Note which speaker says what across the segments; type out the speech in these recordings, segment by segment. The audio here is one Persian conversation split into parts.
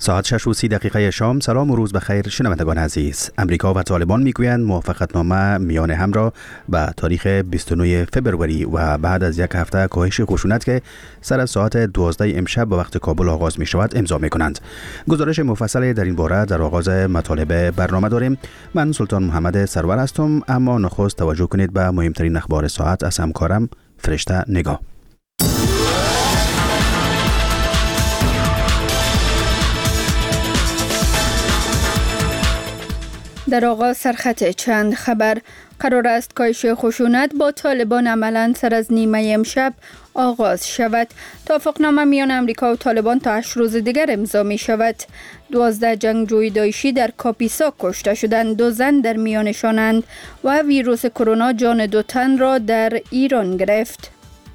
Speaker 1: ساعت 6:30 شام. سلام و روز بخیر شنوندگان عزیز. امریکا و طالبان میگویند موافقتنامه میان هم را به تاریخ 29 فبروری و بعد از یک هفته کاهش خشونت که سر از ساعت 12 امشب به وقت کابل آغاز می شود امضا می کنند. گزارش مفصل در این باره در آغاز مطالب برنامه داریم. من سلطان محمد سرور هستم، اما نخست توجه کنید به مهمترین اخبار ساعت از همکارم فرشته نگاه.
Speaker 2: در آغاز سرخط چند خبر. قرار است کاهش خشونت با طالبان عملاً سر از نیمه امشب آغاز شود. توافقنامه میان امریکا و طالبان تا 8 روز دیگر امضا می شود. 12 جنگجوی داعشی در کاپیسا کشته شدند، 2 زن در میانشانند و ویروس کرونا جان 2 تن را در ایران گرفت.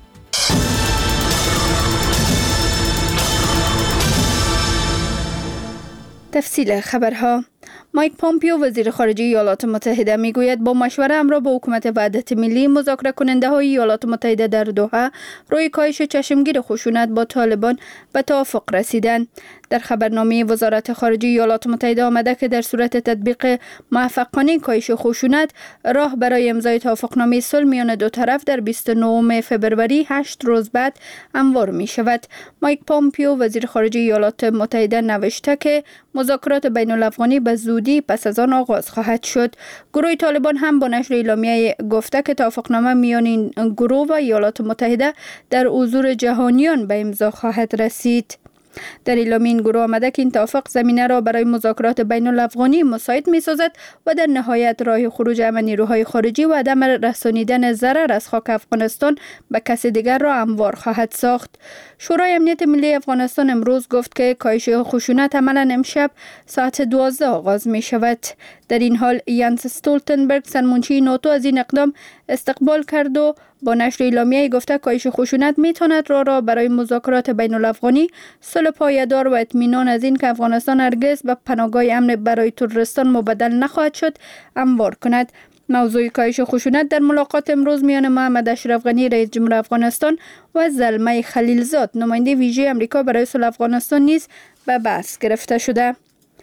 Speaker 2: تفصیل خبرها. مایک پامپیو وزیر خارجه ایالات متحده میگوید با مشوره همراه با حکومت وحدت ملی مذاکره کننده های ایالات متحده در دوحه روی کاهش چشمگیر خشونت با طالبان به توافق رسیدند. در خبرنامه وزارت خارجه ایالات متحده آمده که در صورت تطبیق موفقانه کاهش خشونت راه برای امضای توافقنامه صلح میان دو طرف در 29 فبروری 8 روز بعد هموار می شود. مایک پامپیو وزیر خارجه ایالات متحده نوشته که مذاکرات بین الافغانی به زودی پس از آن آغاز خواهد شد. گروه طالبان هم با نشر اعلامیه گفته که توافقنامه میان این گروه و ایالات متحده در حضور جهانیان به امضا خواهد رسید. در اعلامیه این گروه آمده که این توافق زمینه را برای مذاکرات بین الافغانی مساعد می سازد و در نهایت راه خروج همه نیروهای خارجی و عدم رسانیدن ضرر از خاک افغانستان به کسی دیگر را هموار خواهد ساخت. شورای امنیت ملی افغانستان امروز گفت که کاهش خشونت عملاً امشب ساعت 12 آغاز می شود. در این حال یانس استولتنبرگ سرمنشی ناتو از این اقدام استقبال کرد و با نشر اعلامیه گفته کاهش خشونت میتواند راه برای مذاکرات بین الافغانی، صلح پایدار و اطمینان از این که افغانستان هرگز به پناهگاه امن برای تروریستان مبدل نخواهد شد هموار کند. موضوع کاهش خشونت در ملاقات امروز میان محمد اشرف غنی رئیس جمهور افغانستان و زلمه خلیلزاد نماینده ویژه امریکا برای صلح افغانستان نیز به بحث گرفته شده.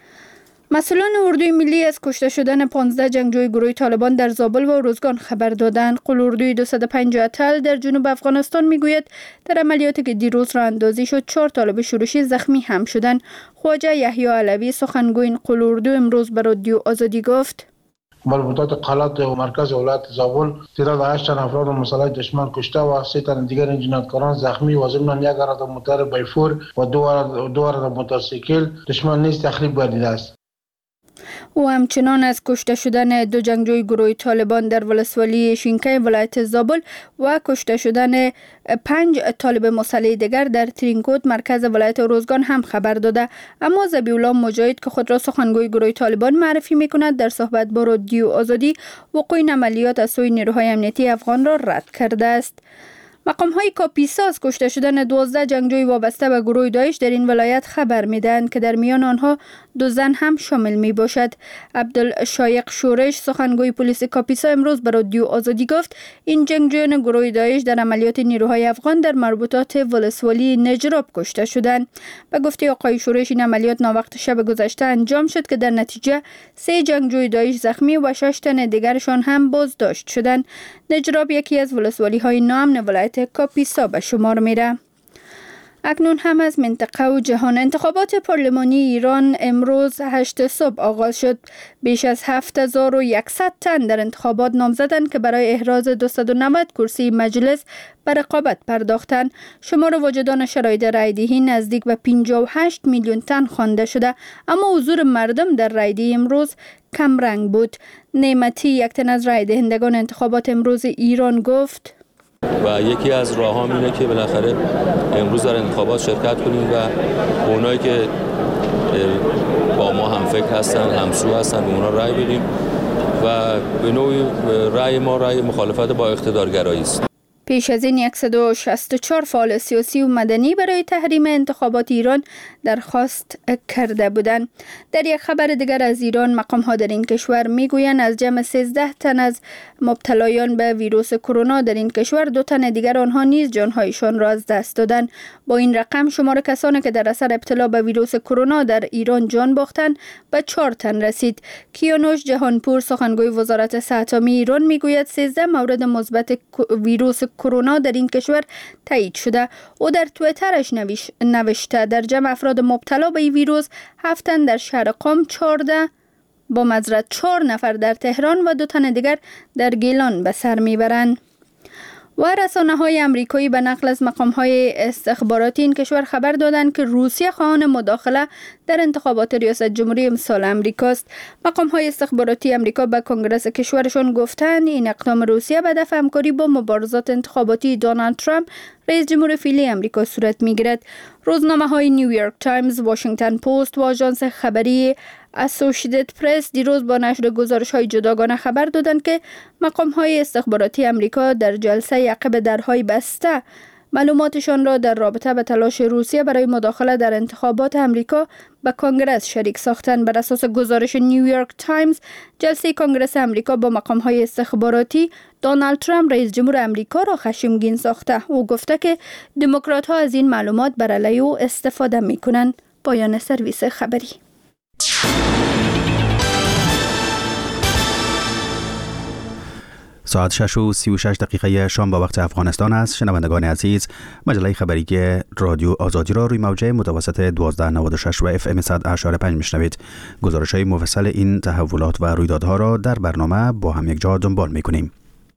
Speaker 2: مسئولان اردوی ملی از کشته شدن 15 جنگجوی گروه طالبان در زابل و اروزگان خبر دادند. قول اردوی 250 تل در جنوب افغانستان میگوید در عملیاتی که دیروز راه اندازی شد 4 طالب شورشی زخمی هم شدند. خواجه یحیی علوی سخنگوی این قول اردو امروز به رادیو آزادی گفت:
Speaker 3: ملبوطات قلات و مرکز ولایت زابل تعداد 8 افراد مسلح دشمن کشته و 3 تن دیگر جنایتکاران زخمی و ضمن 1 عرض موتر بیفور و 2 عرض موتورسیکل دشمن نیز تخریب گردیده است.
Speaker 2: او همچنان از کشته شدن 2 جنگجوی گروه طالبان در ولسوالی شینکای ولایت زابل و کشته شدن 5 طالب مسلح دیگر در ترینکوت مرکز ولایت اروزگان هم خبر داده. اما ذبیح‌الله مجاهد که خود را سخنگوی گروه طالبان معرفی می‌کند در صحبت با رادیو آزادی وقوع این عملیات از سوی نیروهای امنیتی افغان را رد کرده است. مقام‌های کاپیسا از کشته شدن 12 جنگجوی وابسته به گروه داعش در این ولایت خبر می‌دهند که در میان آنها 2 زن هم شامل می‌باشد. عبدالشایق شورش سخنگوی پلیس کاپیسا امروز به رادیو آزادی گفت این جنگجویان گروه داعش در عملیات نیروهای افغان در مربوطات ولسوالی نجراب کشته شدند. به گفته آقای شورش این عملیات ناوقت شب گذشته انجام شد که در نتیجه 3 جنگجوی داعش زخمی و 6 تن دیگرشان هم بازداشت شدند. نجراب یکی از ولسوالی‌های ناامن ولایت کاپیسا به شمار میره. اکنون هم از منطقه و جهان. انتخابات پارلمانی ایران امروز 8 صبح آغاز شد. بیش از 7100 تن در انتخابات نامزدند که برای احراز 290 کرسی مجلس به رقابت پرداختند. شمار واجدان شرایط رایدهی نزدیک به 58 میلیون تن خوانده شده، اما حضور مردم در رایدهی امروز کم رنگ بود. نعمتی یک تن از رایدهندگان انتخابات امروز ایران گفت:
Speaker 4: و یکی از راه‌ها اینه که بالاخره امروز در انتخابات شرکت کنیم و اونایی که با ما هم فکر هستن، همسو هستن، به اونا رأی بدیم و به نوعی رأی ما رأی مخالفت با اقتدارگرایی است.
Speaker 2: پیش از این 164 فعال سیاسی و مدنی برای تحریم انتخابات ایران درخواست کرده بودند. در یک خبر دیگر از ایران، مقام‌ها در این کشور میگویند از جمع 13 تن از مبتلایان به ویروس کرونا در این کشور 2 تن دیگر آنها نیز جانهایشان را از دست دادند. با این رقم شمار کسانی که در اثر ابتلا به ویروس کرونا در ایران جان باختند به 4 تن رسید. کیانوش جهانپور، سخنگوی وزارت صحت عامه ایران، میگوید 13 مورد مثبت ویروس کرونا در این کشور تایید شده. او در توییترش نوشته در جمع افراد مبتلا به این ویروس 7 تن در شهر قم، 4 نفر در تهران و 2 تن دیگر در گیلان به سر میبرند. و رسانه‌های آمریکایی به نقل از مقام‌های استخباراتی این کشور خبر دادند که روسیه خواهان مداخله در انتخابات ریاست جمهوری امسال امریکاست. مقام‌های استخباراتی آمریکا به کنگره کشورشان گفتند این اقدام روسیه به دفع همکاری با مبارزات انتخاباتی دونالد ترامپ رئیس جمهور فعلی آمریکا صورت می‌گیرد. روزنامه‌های نیویورک تایمز، واشنگتن پست و آژانس خبری اسوسییتد پرس دیروز با نشر گزارش‌های جداگانه خبر دادند که مقام‌های استخباراتی آمریکا در جلسه عقب درهای بسته معلوماتشان را در رابطه به تلاش روسیه برای مداخله در انتخابات آمریکا به کنگره شریک ساختند. بر اساس گزارش نیویورک تایمز، جلسه کنگره آمریکا با مقام‌های استخباراتی دونالد ترامپ رئیس جمهور آمریکا را خشمگین ساخته. او گفته که دموکرات‌ها از این معلومات بر علیه او استفاده می‌کنند. پایان سرویس خبری.
Speaker 1: ساعت 6:36 شام با وقت افغانستان است. شنوندگان عزیز، مجله خبری رادیو آزادی را روی موجه متوسط 1296 و FM 100.5 میشنوید. گزارش‌های مفصل این تحولات و رویدادها را در برنامه با هم یک جا دنبال می‌کنیم.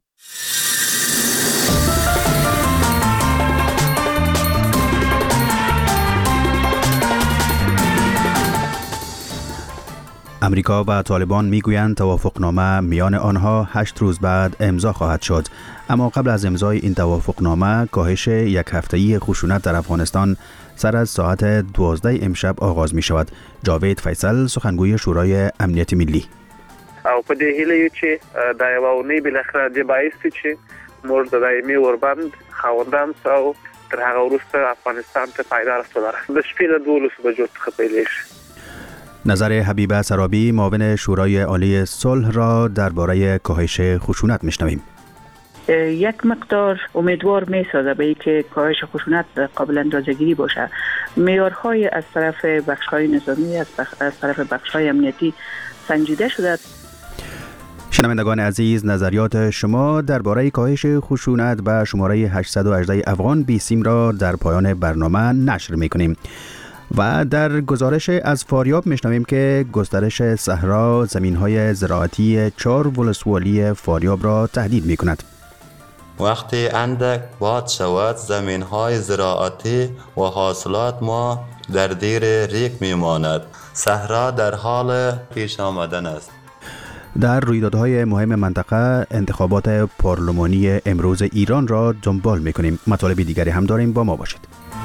Speaker 1: امریکا و طالبان میگویند توافقنامه میان آنها 8 روز بعد امضا خواهد شد، اما قبل از امضای این توافقنامه کاهش یک هفته‌ای خشونت در افغانستان سر از ساعت 12 امشب آغاز می شود. جاوید فیصل، سخنگوی شورای امنیت ملی:
Speaker 5: او په دې هیله یو چې دا یو اونۍ بلخره د بایستی چې موږ د دایمي اوربند خاوندان او تر هغه وروسته افغانستان ته پایدار رسیدل د شپې له 12 بجو څخه پیلېږي.
Speaker 1: نظر حبیبه سرابی، معاون شورای عالی صلح را درباره کاهش خشونت میشنویم.
Speaker 6: یک مقدار امیدوار میسازه به اینکه کاهش خشونت قابل اندازه‌گیری باشه. معیارهای از طرف بخش‌های نظامی، از طرف بخش‌های امنیتی سنجیده شده.
Speaker 1: شنوندگان عزیز، نظریات شما درباره کاهش خشونت به شماره 818 افغان بی سیم را در پایان برنامه نشر میکنیم. و در گزارش از فاریاب میشنویم که گسترش صحرا زمین‌های زراعتی 4 ولسوالی فاریاب را تهدید می‌کند.
Speaker 7: وقتی اندک باد شود زمین‌های زراعتی و حاصلات ما در دیر ریگ می‌ماند. صحرا در حال پیش آمدن است.
Speaker 1: در رویدادهای مهم منطقه انتخابات پارلمانی امروز ایران را دنبال می‌کنیم. مطالب دیگری هم داریم، با ما باشید.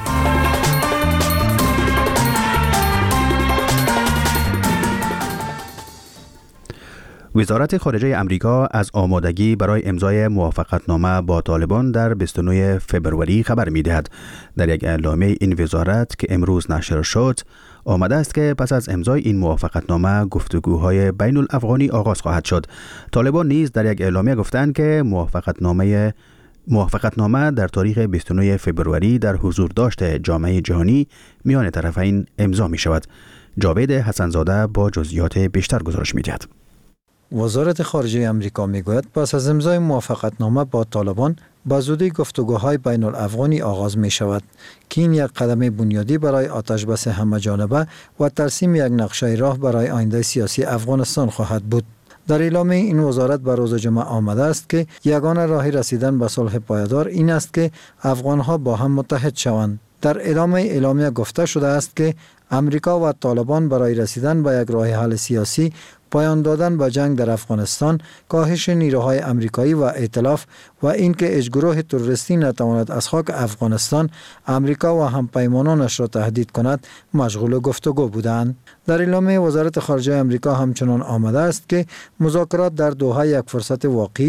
Speaker 1: وزارت خارجه امریکا از آمادگی برای امضای موافقتنامه با طالبان در 29 فبروری خبر می‌دهد. در یک اعلامیه این وزارت که امروز نشر شد، آمده است که پس از امضای این موافقتنامه گفتگوهای بین الافغانی آغاز خواهد شد. طالبان نیز در یک اعلامیه گفتند که موافقتنامه در تاریخ 29 فبروری در حضور داشته جامعه جهانی میان طرفین امضا می شود. جاوید حسنزاده با جزئیات بیشتر گزارش می‌دهد.
Speaker 8: وزارت خارجه امریکا میگوید پس از امضای موافقتنامه با طالبان به زودی گفتگوهای بین الافغانی آغاز می شود که این یک قدم بنیادی برای آتش بس همه جانبه و ترسیم یک نقشه راه برای آینده سیاسی افغانستان خواهد بود. در اعلامیه این وزارت به روز جمعه آمده است که یگانه راه رسیدن به صلح پایدار این است که افغانها با هم متحد شوند. در اعلامیه گفته شده است که امریکا و طالبان برای رسیدن به یک راه حل سیاسی، پایان دادن به جنگ در افغانستان، کاهش نیروهای امریکایی و ائتلاف و اینکه اجگروه تروریستی نتواند از خاک افغانستان امریکا و همپیمانانش را تهدید کند مشغول گفتگو بودند. در اعلامیه وزارت خارجه امریکا همچنان آمده است که مذاکرات در دوحه یک فرصت واقعی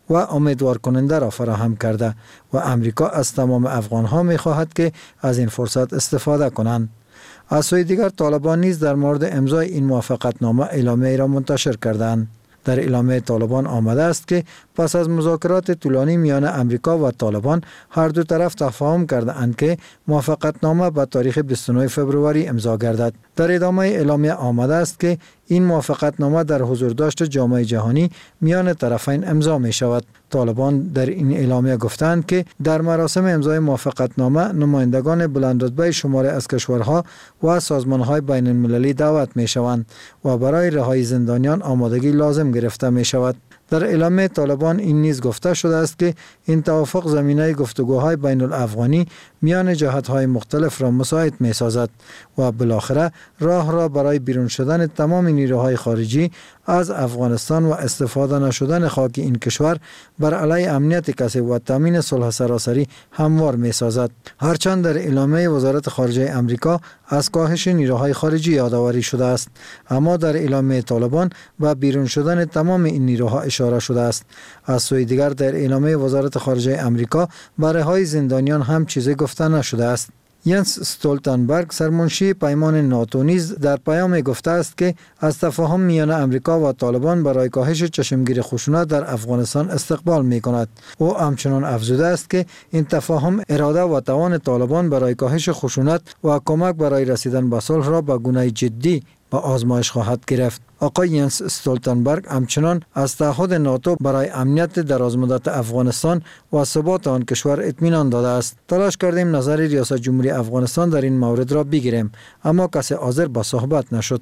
Speaker 8: و امیدوار کننده را فراهم کرده و امریکا از تمام افغان ها می خواهد که از این فرصت استفاده کنند. از سوی دیگر طالبان نیز در مورد امضای این موافقتنامه اعلامیه را منتشر کردند. در اعلامیه طالبان آمده است که پس از مذاکرات طولانی میان امریکا و طالبان هر دو طرف تفاهم کرده اند که موافقتنامه به تاریخ 29 فوریه امضا گردد. در ادامه اعلامیه آمده است که این موافقتنامه در حضورداشت جامعه جهانی میان طرفین امضا می شود. طالبان در این اعلامیه گفتند که در مراسم امضای موافقتنامه نمایندگان بلندرتبه شماری از کشورها و سازمانهای بین المللی دعوت می شوند و برای رهایی زندانیان آمادگی لازم گرفته می شود. در اعلامیه طالبان این نیز گفته شده است که این توافق زمینه گفتگوهای بین الافغانی میان جهت‌های مختلف را مساعد می‌سازد و بالاخره راه را برای بیرون شدن تمام نیروهای خارجی از افغانستان و استفاده نشدن خاک این کشور بر علیه امنیت کسی و تامین صلح سراسری هموار می‌سازد. هرچند در اعلامیه وزارت خارجه آمریکا از کاهش نیروهای خارجی یادآوری شده است، اما در اعلامیه طالبان و بیرون شدن تمام این نیروها اشاره شده است. از سوی دیگر در اعلامیه وزارت خارجه آمریکا برای رهایی زندانیان هم چیزی گفته نشده است. ینس استولتنبرگ سرمنشی پیمان ناتو نیز در پیام گفته است که از تفاهم میان امریکا و طالبان برای کاهش چشمگیر خشونت در افغانستان استقبال می کند. او همچنان افزوده است که این تفاهم اراده و توان طالبان برای کاهش خشونت و کمک برای رسیدن به صلح را به گونه جدی با آزمایش خواهد گرفت. آقای ینس استولتنبرگ همچنان از تعهد ناتو برای امنیت درازمدت افغانستان و ثبات آن کشور اطمینان داده است. تلاش کردیم نظر ریاست جمهوری افغانستان در این مورد را بگیریم، اما کسی حاضر به صحبت نشد.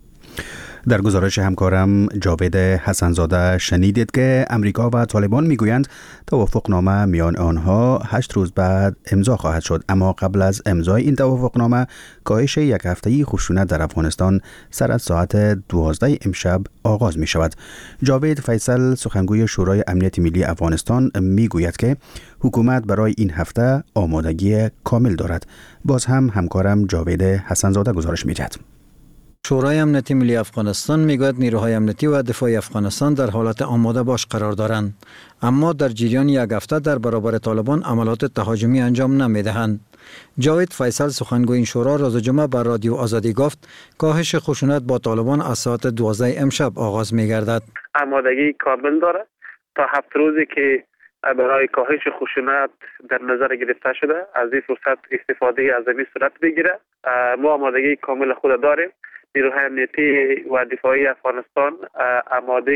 Speaker 1: در گزارش همکارم جاوید حسنزاده شنیدید که امریکا و طالبان میگویند توافقنامه میان آنها 8 روز بعد امضا خواهد شد، اما قبل از امضای این توافقنامه کاهش یک هفته‌ای خشونت در افغانستان سر از ساعت 12 امشب آغاز می شود. جاوید فیصل سخنگوی شورای امنیت ملی افغانستان میگوید که حکومت برای این هفته آمادگی کامل دارد. باز هم همکارم جاوید حسنزاده گزارش میدهد.
Speaker 8: شورای امنیتی ملی افغانستان میگوید نیروهای امنیتی و دفاعی افغانستان در حالت آماده باش قرار دارند، اما در جریان یک هفته در برابر طالبان عملات تهاجمی انجام نمیدهند. جاوید فیصل سخنگوی این شورا روز جمعه بر رادیو آزادی گفت کاهش خشونت با طالبان از ساعت 12 امشب آغاز میگردد.
Speaker 5: آمادگی کامل دارد تا 7 روزی که برای کاهش خشونت در نظر گرفته شده از این فرصت استفاده از این صورت بگیره. ما آمادگی کامل خود داریم. نیروهای امنیتی و دفاعی افغانستان آماده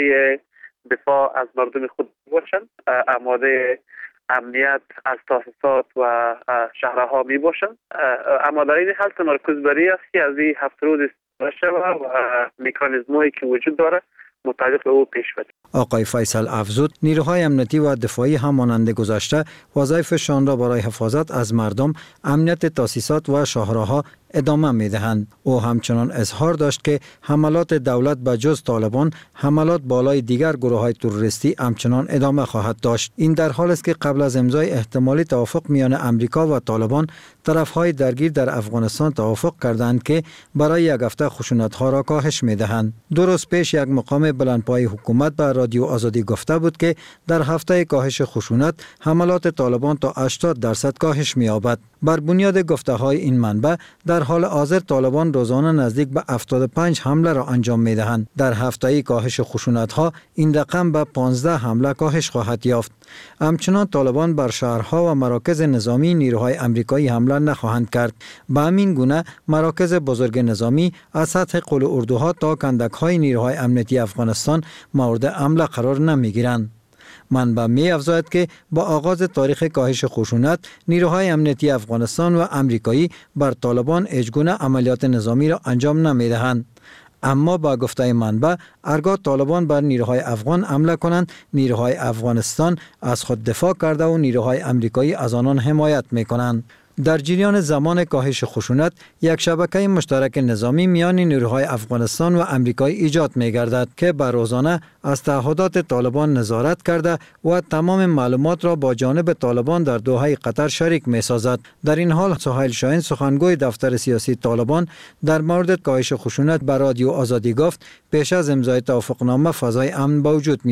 Speaker 5: دفاع از مردم خود باشند، آماده امنیت از تاسیسات و شهرها می باشند. اما در این حال تمرکز بر این است که از این 7 روز استفاده شود و مکانیزمایی که وجود داره مطابق او پیش برد.
Speaker 8: آقای فیصل افزود نیروهای امنیتی و دفاعی همانند گذشته وظایفشان را برای حفاظت از مردم، امنیت تاسیسات و شاهراها ادامه می‌دهند. او همچنان اظهار داشت که حملات دولت به جز طالبان، حملات بالای دیگر گروه‌های تروریستی همچنان ادامه خواهد داشت. این در حالی است که قبل از امضای احتمالی توافق میان امریکا و طالبان، طرف‌های درگیر در افغانستان توافق کردند که برای یک هفته خشونت‌ها را کاهش می‌دهند. 2 روز پیش یک مقام بلندپایه حکومت به رادیو آزادی گفته بود که در هفته کاهش خشونت حملات طالبان تا 80% کاهش می‌یابد. بر بنیاد گفته‌های این منبع در حال حاضر طالبان روزانه نزدیک به 75 حمله را انجام می‌دهند. در هفته‌ای کاهش خشونت‌ها این رقم به 15 حمله کاهش خواهد یافت. همچنان طالبان بر شهرها و مراکز نظامی نیروهای آمریکایی حمله نخواهند کرد. به همین گونه مراکز بزرگ نظامی از سطح قل اردوها تا کندک‌های نیروهای امنیتی افغانستان مورد حمله قرار نمی‌گیرند. منبع می افزاید که با آغاز تاریخ کاهش خشونت نیروهای امنیتی افغانستان و آمریکایی بر طالبان هیچگونه عملیات نظامی را انجام نمی‌دهند. اما با گفته منبع هرگاه طالبان بر نیروهای افغان حمله کنند، نیروهای افغانستان از خود دفاع کرده و نیروهای آمریکایی از آنان حمایت می‌کنند. در جریان زمان کاهش خشونت یک شبکه مشترک نظامی میان نیروهای افغانستان و آمریکایی ایجاد می‌گردد که بر روزانه از تعهدات طالبان نظارت کرده و تمام معلومات را با جانب طالبان در دوحه قطر شریک می‌سازد. در این حال سهیل شاهین سخنگوی دفتر سیاسی طالبان در مورد کاهش خشونت به رادیو آزادی گفت پیش از امضای توافقنامه فضای امن به وجود می‌آید.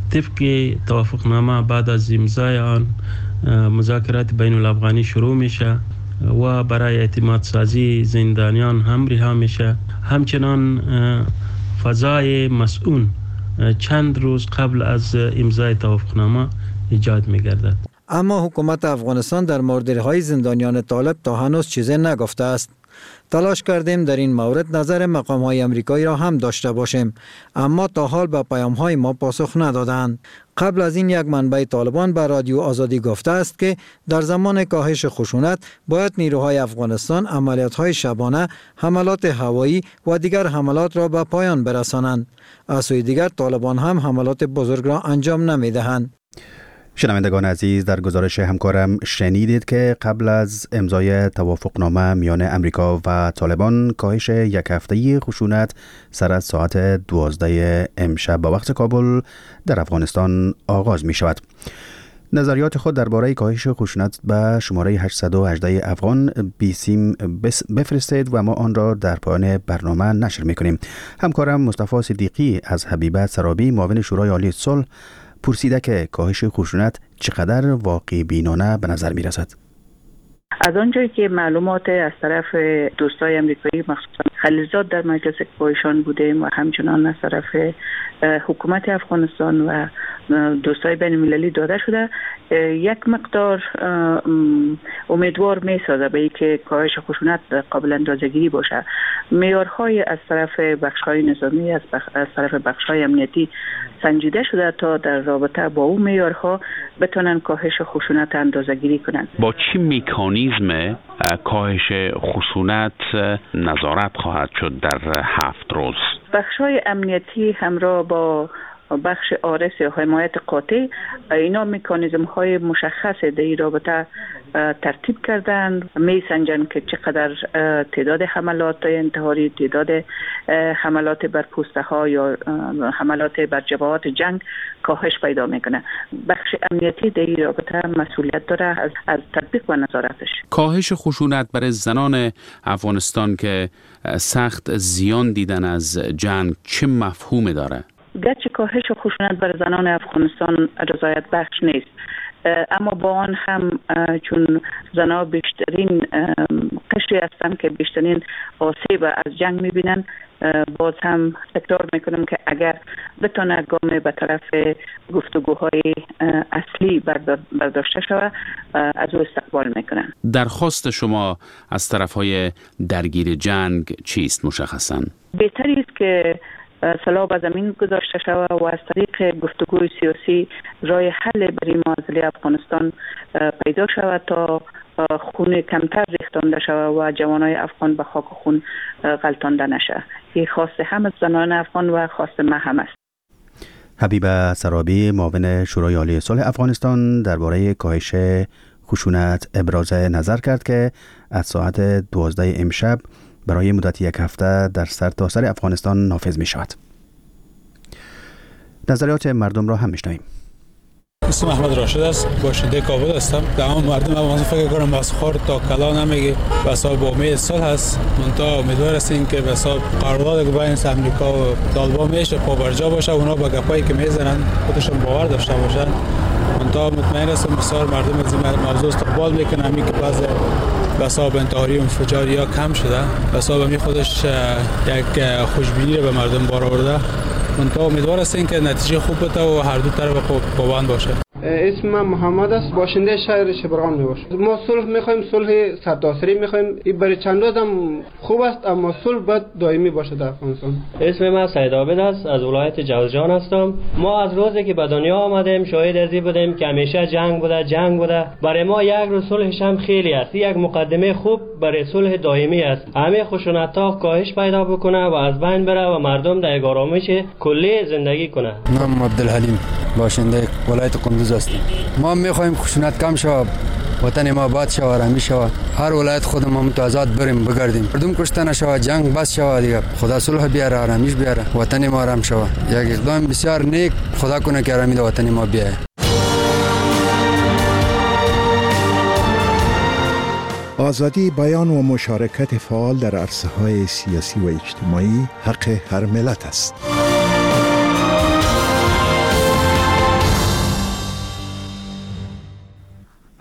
Speaker 9: طبق توافقنامه بعد از امضای آن مذاکرات بین الافغانی شروع میشه و برای اعتماد سازی زندانیان هم رها میشه. همچنان فضای مسئول چند روز قبل از امضای توافقنامه ایجاد میگردد.
Speaker 8: اما حکومت افغانستان در مورد رهایی زندانیان طالب تا هنوز چیزی نگفته است. تلاش کردیم در این مورد نظر مقام‌های آمریکایی را هم داشته باشیم، اما تا حال به پیام‌های ما پاسخ ندادند. قبل از این یک منبع طالبان به رادیو آزادی گفته است که در زمان کاهش خشونت باید نیروهای افغانستان عملیات‌های شبانه، حملات هوایی و دیگر حملات را به پایان برسانند. از سوی دیگر طالبان هم حملات بزرگ را انجام نمی‌دهند.
Speaker 1: شنوندگان عزیز، در گزارش همکارم شنیدید که قبل از امضای توافقنامه میان امریکا و طالبان کاهش یک هفته‌ای خشونت سر از ساعت 12 امشب به وقت کابل در افغانستان آغاز می شود. نظریات خود درباره کاهش خشونت به شماره 818 افغان بیسیم بفرستید و ما آن را در پایان برنامه نشر می کنیم. همکارم مصطفی صدیقی از حبیبه سرابی معاون شورای عالی صلح پرسیده که کاهش خشونت چقدر واقعی بینانه به نظر می رسد.
Speaker 6: از آنجایی که معلومات از طرف دوستای امریکایی مخصوصا خلیلزاد در مجلس کوهشان بودیم و همچنان از طرف حکومت افغانستان و دوستای بین المللی داده شده، یک مقدار امیدوار می سازه به اینکه کاهش خشونت قابل اندازه‌گیری باشه. معیارهای از طرف بخش‌های نظامی، از طرف بخش‌های امنیتی سنجیده شده تا در رابطه با اون معیارها بتونن کاهش خشونت اندازه‌گیری کنند.
Speaker 10: با چه مکانیزم کاهش خشونت نظارت خواهد شد در 7 روز؟
Speaker 6: بخش‌های امنیتی همراه با بخش آرس یا حمایت قاطع اینا مکانیزم های مشخص در این رابطه ترتیب کردن، می سنجن که چقدر تعداد حملات انتحاری، تعداد حملات بر پوسته ها یا حملات بر جبهات جنگ کاهش پیدا میکنه. بخش امنیتی در این رابطه مسئولیت داره از تطبیق و نظارتش.
Speaker 10: کاهش خشونت برای زنان افغانستان که سخت زیان دیدن از جنگ چه مفهومی داره؟
Speaker 6: گرچه کاهش خشونت بر زنان افغانستان رضایت بخش نیست، اما با آن هم چون زنان بیشترین قشری هستند که بیشترین آسیب از جنگ میبینن، باز هم تکرار میکنم که اگر بتونه گام به طرف گفتگوهای اصلی برداشته شود از او استقبال میکنن.
Speaker 10: درخواست شما از طرفهای درگیر جنگ چیست مشخصاً؟
Speaker 6: بهتری است که سلاح به زمین گذاشته شود و از طریق گفتگوی سیاسی راه حل برای معضله افغانستان پیدا شود تا خون کمتر ریختانده شود و جوانای افغان به خاک خون غلطانده نشه. این خواست هم از زنان افغان و خواست ما هم است.
Speaker 1: حبیبه سرابی معاون شورای عالی صلح افغانستان درباره کاهش خشونت ابراز نظر کرد که از ساعت 12 امشب برای مدت یک هفته در سرتاسر افغانستان نافذ می شود. نظریات مردم را هم میشنویم.
Speaker 11: اسم احمد راشد است، باشنده کابل هستم. تمام مردم افغانستان فکر کنم از خور تا کلا نمیگه و حساب با امید صلح هست. منتها امیدوار هستیم که به حساب قرارداد بین امریکا و طالبان میشه پابرجا باشه، اونا با گپایی که میزنن خودشون باور داشته باشن. منتها مطمئن هستم بسیار مردم از این موضوع استقبال میکنن، همین که بعض بساب انتحاری و انفجاری ها کم شده، بساب همی خودش یک خوشبینی رو به مردم بار آورده. منتها امیدوار هستیم که نتیجه خوب بده و هر دو طرف پابند باشه.
Speaker 12: اسم من محمد است، باشنده شهر شبرغان میباشم. ما صلح میخوایم، صلح سرتاسری میخوایم. این برای چند روز هم خوب است، اما صلح باید دائمی باشه در افغانستان.
Speaker 13: اسم من سید عابد است، از ولایت جوزجان هستم. ما از روزی که به دنیا آمدیم شاهد ازی بودیم که همیشه جنگ بوده. برای ما یک روز صلحش هم خیلی است. یک مقدمه خوب برای صلح دائمی است. همه خشونت‌ها کاهش پیدا بکنه و از بین بره و مردم در یک آرامش کلی زندگی کنه.
Speaker 14: من عبدالحلیم باشنده ولایت قندوز هستم. ما میخوایم خشونت کم شود، وطن ما آباد شود، آرامی شود، هر ولایت خودمون تو آزاد بریم بگردیم، مردم کشته نشود، جنگ بس شود دیگه، خدا صلح بیاره، آرامیش بیاره، وطن ما آرام شود. یک اقدام بسیار نیک، خدا کنه که آرامی در وطن ما بیاید.
Speaker 15: آزادی بیان و مشارکت فعال در عرصه‌های سیاسی و اجتماعی حق هر ملت است.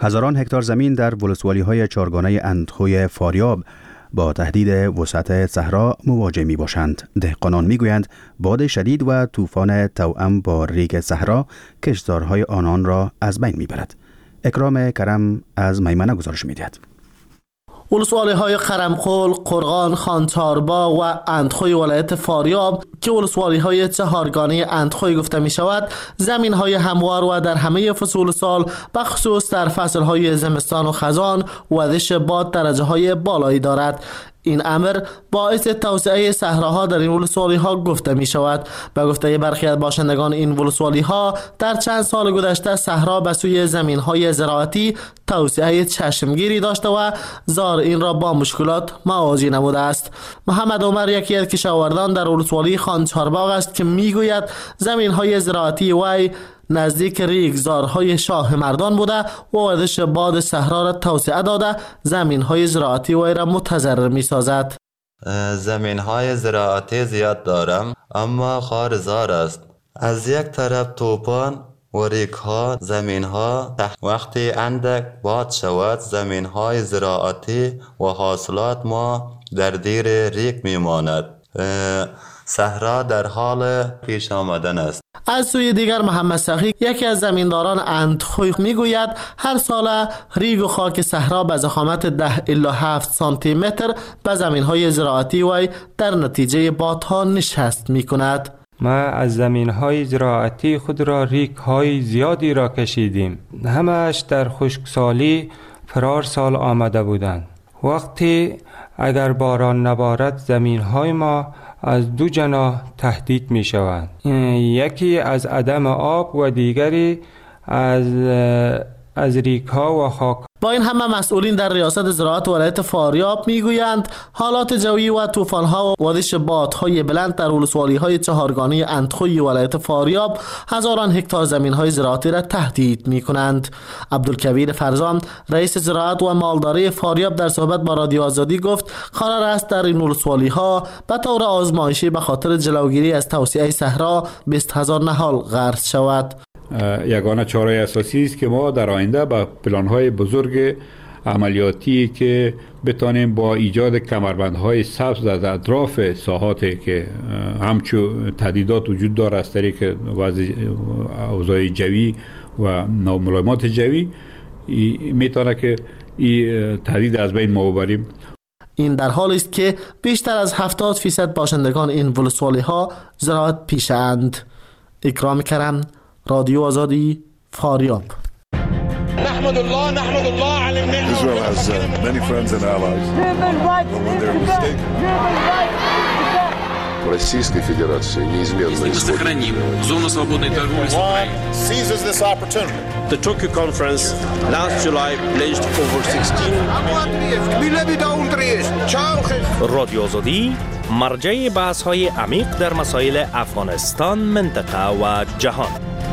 Speaker 1: هزاران هکتار زمین در ولسوالی‌های چهارگانه اندخوی فاریاب با تهدید وسعت صحرا مواجه می باشند. دهقانان می گویند باد شدید و طوفان توأم با ریگ صحرا کشتزارهای آنان را از بین می برد. اکرام کرم از میمنه گزارش می دهد.
Speaker 16: ولسوالی‌های قرمقل، قرغان، خانچاربا و اندخوی ولایت فاریاب که ولسوالی‌های چهارگانه اندخوی گفته می شود، زمین‌های هموار و در همه فصول سال بخصوص در فصل‌های زمستان و خزان وزش باد درجه‌های بالایی دارد. این امر باعث توسعه صحراها در این ولسوالی‌ها گفته می شود. به گفته برخی از باشندگان این ولسوالی‌ها در چند سال گذشته صحرا به سوی زمین‌های زراعتی توسعه چشمگیری داشته و زارعین را با مشکلات مواجه نموده است. محمد عمر یکی از کشاورزان در ولسوالی خانچارباغ است که میگوید زمین‌های زراعتی وی نزدیک ریگزارهای شاه مردان بوده و وزش باد صحرا را توسعه داده زمین‌های زراعتی وی را متضرر می‌سازد.
Speaker 7: زمین‌های زراعتی زیاد دارم اما خارزار است. از یک طرف طوفان و ریگ‌ها زمین‌ها وقتی اندک باد شود زمین‌های زراعتی و حاصلات ما در دیر ریگ می‌ماند. صحرا در حال پیش آمدن است.
Speaker 16: از سوی دیگر محمد سخی یکی از زمینداران اندخوی میگوید هر سال ریگ و خاک صحرا به ضخامت 10 الی 7 سانتی متر به زمین‌های زراعتی وی در نتیجه بادها نشست می‌کند.
Speaker 17: ما از زمین‌های زراعتی خود را ریگ‌های زیادی را کشیدیم. همه‌اش در خشکسالی فرار سال آمده بودند. وقتی اگر باران نبارد زمین‌های ما از دو جناح تهدید می شوند. یکی از عدم آب و دیگری از ریگ‌ها و خاک.
Speaker 16: با این همه مسئولین در ریاست زراعت ولایت فاریاب میگویند حالات جویی و طوفان‌ها و وزش بادهای بلند در ولسوالی‌های چهارگانه اندخوی ولایت فاریاب هزاران هکتار زمین‌های زراعتی را تهدید می‌کنند. عبدالکبیر فرزان رئیس زراعت و مالداری فاریاب در صحبت با رادیو آزادی گفت قرار است در این ولسوالی‌ها به طور آزمایشی به خاطر جلوگیری از توسعه صحرا 20,000 نهال غرس شود.
Speaker 18: یگانه چاره اساسی است که ما در آینده با پلان‌های بزرگ عملیاتی که بتانیم با ایجاد کمربندهای سبز در اطراف ساحاتی که همچون تهدیدات وجود داره از طریق اوضاع جوی و ناملایمات جوی میتونه که این تهدید از بین ما ببریم.
Speaker 16: این در حالی است که بیشتر از 70% باشندگان این ولسوالی‌ها زراعت پیشه‌اند. اکرام کرم، رادیو آزادی، فاریاب.
Speaker 19: نحمد الله على النعمة. Israel has many friends and allies. When they're mistaken.
Speaker 20: Российской Федерации неизменно
Speaker 21: сохраним зону свободной торговли с Украиной.
Speaker 19: Seizes this opportunity.
Speaker 22: The Tokyo conference last July pledged over 16
Speaker 23: رادیو آزادی مرجع بحث‌های عمیق در مسائل افغانستان، منطقه و جهان.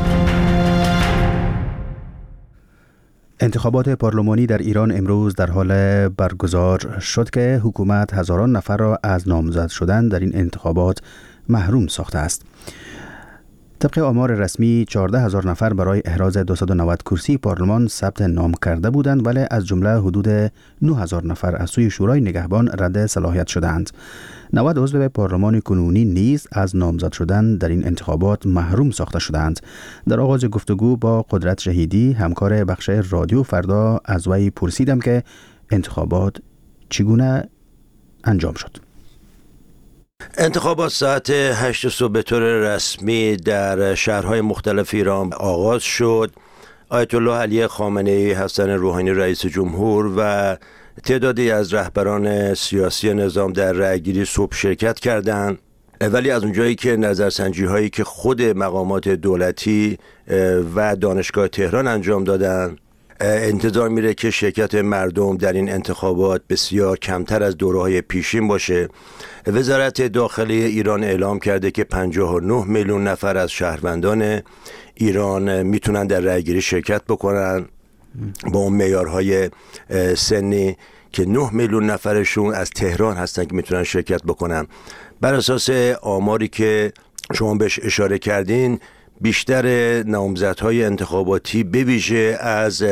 Speaker 1: انتخابات پارلمانی در ایران امروز در حال برگزار شد که حکومت هزاران نفر را از نامزد شدن در این انتخابات محروم ساخته است. طبق آمار رسمی 14,000 نفر برای احراز 290 کرسی پارلمان ثبت نام کرده بودند، ولی از جمله حدود 9,000 نفر از سوی شورای نگهبان رد صلاحیت شدند. 90 عضو پارلمان کنونی نیز از نامزد شدن در این انتخابات محروم ساخته شدند. در آغاز گفتگو با قدرت شهیدی، همکار بخش رادیو فردا، از وی پرسیدم که انتخابات چگونه انجام شد.
Speaker 24: انتخابات ساعت 8 صبح به طور رسمی در شهرهای مختلف ایران آغاز شد. آیت الله علی خامنه‌ای، حسن روحانی رئیس جمهور و تعدادی از رهبران سیاسی نظام در رأیگیری صبح شرکت کردند. ولی از اونجایی که نظرسنجی هایی که خود مقامات دولتی و دانشگاه تهران انجام دادن، انتظار میره که شرکت مردم در این انتخابات بسیار کمتر از دوره‌های پیشین باشه. وزارت داخلی ایران اعلام کرده که 59 میلیون نفر از شهروندان ایران میتونن در رأیگیری شرکت بکنن با اون معیارهای سنی که 9 میلیون نفرشون از تهران هستن که میتونن شرکت بکنن. بر اساس آماری که شما بهش اشاره کردین، بیشتر نامزدهای انتخاباتی به ویژه از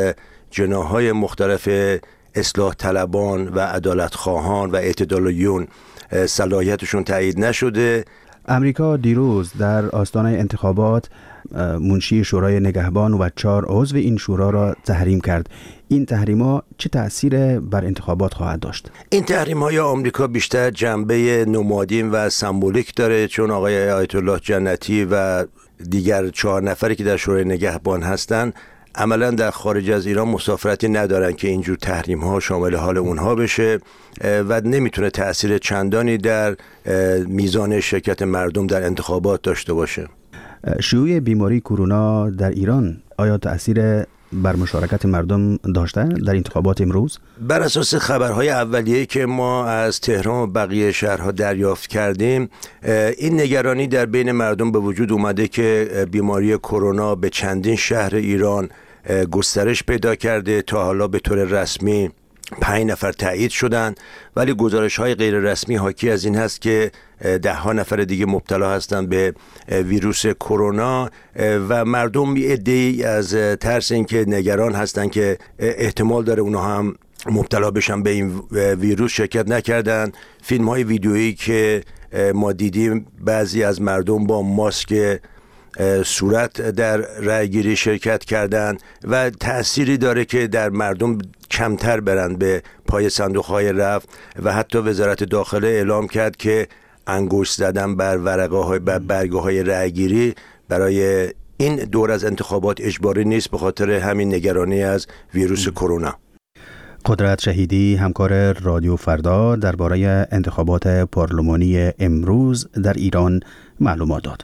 Speaker 24: جناح‌های مختلف اصلاح طلبان و عدالت خواهان و اعتدالیون صلاحیتشون تایید نشده.
Speaker 1: امریکا دیروز در آستانه انتخابات منشی شورای نگهبان و 4 عضو این شورا را تحریم کرد. این تحریم‌ها چه تأثیر بر انتخابات خواهد داشت؟
Speaker 24: این تحریم‌های آمریکا بیشتر جنبه نمادین و سمبولیک داره، چون آقای آیت الله جنتی و دیگر 4 نفری که در شورای نگهبان هستند عملا در خارج از ایران مسافرتی ندارن که اینجور تحریم ها شامل حال اونها بشه و نمیتونه تأثیر چندانی در میزان شرکت مردم در انتخابات داشته باشه.
Speaker 1: شیوع بیماری کرونا در ایران آیا تأثیر بر مشارکت مردم داشته در انتخابات امروز؟
Speaker 24: بر اساس خبرهای اولیه‌ای که ما از تهران و بقیه شهرها دریافت کردیم، این نگرانی در بین مردم به وجود اومده که بیماری کرونا به چندین شهر ایران گسترش پیدا کرده. تا حالا به طور رسمی 5 نفر تایید شدن، ولی گزارش‌های غیر رسمی حاکی از این هست که 10 نفر دیگه مبتلا هستند به ویروس کرونا و مردم عده‌ای از ترس اینکه نگران هستند که احتمال داره اونها هم مبتلا بشن به این ویروس شرکت نکردن. فیلم‌های ویدیویی که ما دیدیم بعضی از مردم با ماسک صورت در رأیگیری شرکت کردن و تأثیری داره که در مردم کمتر برن به پای صندوق‌های رفت و حتی وزارت داخله اعلام کرد که انگشت زدن بر ورقه‌های برگه‌های رأیگیری برای این دور از انتخابات اجباری نیست به خاطر همین نگرانی از ویروس کرونا.
Speaker 1: قدرت شهیدی، همکار رادیو فردا، درباره انتخابات پارلمانی امروز در ایران معلومات داد.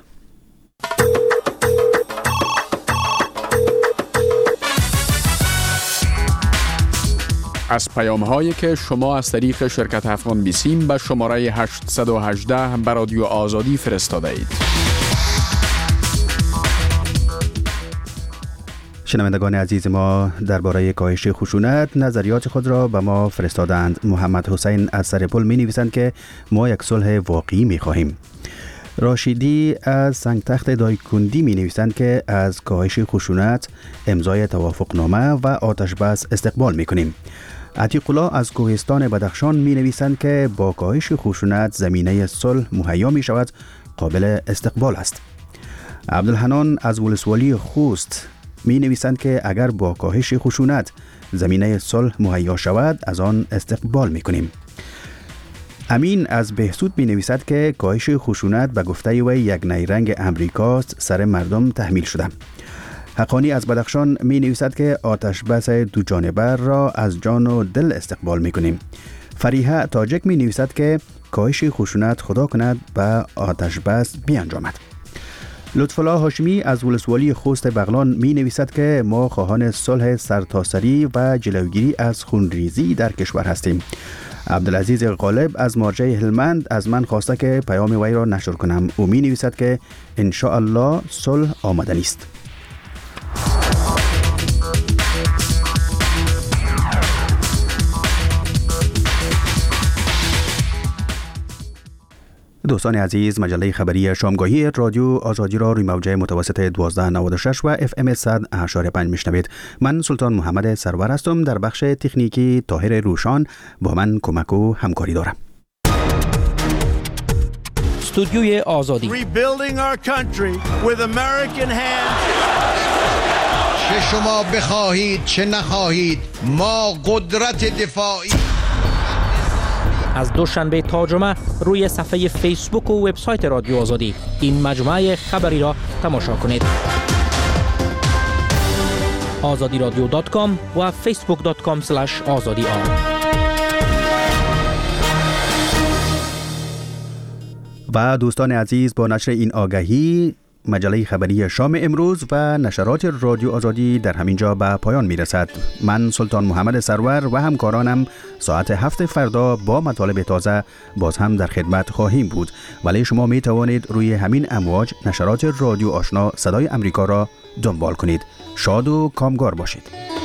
Speaker 2: از پیام‌هایی که شما از طریق شرکت افغان بیسیم به شماره 818 به رادیو آزادی فرستاده اید.
Speaker 1: شنوندگان عزیز ما، درباره کاهش خشونت نظریات خود را به ما فرستادند. محمد حسین از سرپل می نویسند که ما یک صلح واقعی می خواهیم. راشدی از سنگتخت دایکندی می نویسند که از کاهش خشونت امضای توافقنامه و آتش بس استقبال می کنیم. عتیق الله از کوهستان بدخشان می نویسند که با کاهش خشونت زمینه صلح مهیا می شود، قابل استقبال است. عبدالحنان از ولسوالی خوست می نویسند که اگر با کاهش خشونت زمینه صلح مهیا شود از آن استقبال می کنیم. امین از بهسود می نویسد که کاهش خشونت به گفته وی یک نیرنگ امریکاست سر مردم تحمیل شده. حقانی از بدخشان می نویسد که آتش بس دو جانبه را از جان و دل استقبال می کنیم. فریحه تاجک می نویسد که کاهش خشونت خدا کند به آتش بس بیانجامد. لطفالله هاشمی از ولسوالی خوست بغلان می نویسد که ما خواهان صلح سرتاسری و جلوگیری از خونریزی در کشور هستیم. عبدالعزیز غالب از مارجه هلمند از من خواسته که پیام وی را نشر کنم. او می نویسد که ان شاء الله صلح آمدنی است. دوستان عزیز، مجله خبری شامگاهی رادیو آزادی را روی موجه متوسط 1296 و FM 100.5 میشنوید. من سلطان محمد سرور هستم. در بخش تکنیکی طاهر روشان با من کمک و همکاری دارم.
Speaker 3: استودیوی آزادی.
Speaker 4: Rebuilding our country with American hands.
Speaker 5: چه شما بخواهید چه نخواهید ما قدرت دفاعی.
Speaker 3: از دوشنبه تا جمعه روی صفحه فیسبوک و وبسایت رادیو آزادی این مجموعه خبری را تماشا کنید. azadiradio.com و facebook.com/azadi.
Speaker 1: و دوستان عزیز، با نشر این آگهی مجله خبری شام امروز و نشرات رادیو آزادی در همین جا به پایان می رسد. من سلطان محمد سرور و همکارانم ساعت 7 فردا با مطالب تازه باز هم در خدمت خواهیم بود، ولی شما می توانید روی همین امواج نشرات رادیو آشنا صدای امریکا را دنبال کنید. شاد و کامگار باشید.